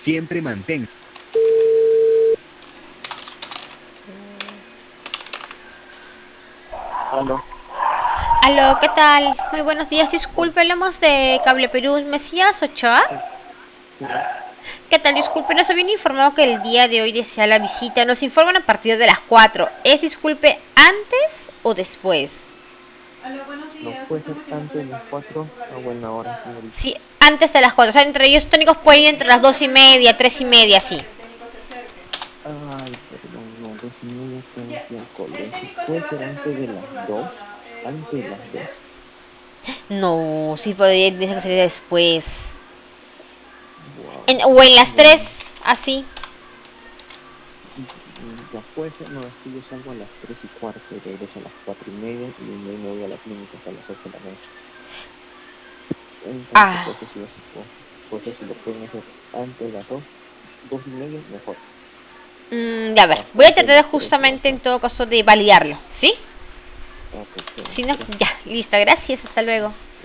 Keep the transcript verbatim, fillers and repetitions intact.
Siempre mantén. Aló. Aló, ¿qué tal? Muy buenos días, disculpe, hablamos de Cable Perú, ¿Mesías Ochoa? ¿Qué tal? Disculpe, nos habían informado que el día de hoy desea la visita, nos informan a partir de las cuatro. ¿Es, disculpe, antes o después? No puede ser antes de las cuatro a buena hora, señorita. Sí, antes de las cuatro, o sea, entre ellos tónicos pueden ir entre las dos y media, tres y media, sí. Ay, perdón, no, dos y media tengo que ir al colegio. ¿Puede ser antes de las dos? ¿Antes de las dos? No, sí podría dice que sería después. Wow. En- o en las Bueno, tres, así. mm, ya puede ser, no, es que yo salgo a las tres y cuarto y regreso a las cuatro y media y de ahí me voy a la clínica hasta las ocho de la noche. Entonces, Ah, por eso sí, así, por, por eso si lo pueden hacer antes de las dos, dos y media, mejor. mm, ya a ver, voy a Aparte de tratar de las tres y las justamente en cuatro. todo caso de validarlo, ¿sí? Ok, Si excelente, no, gracias. ya, listo, gracias, hasta luego.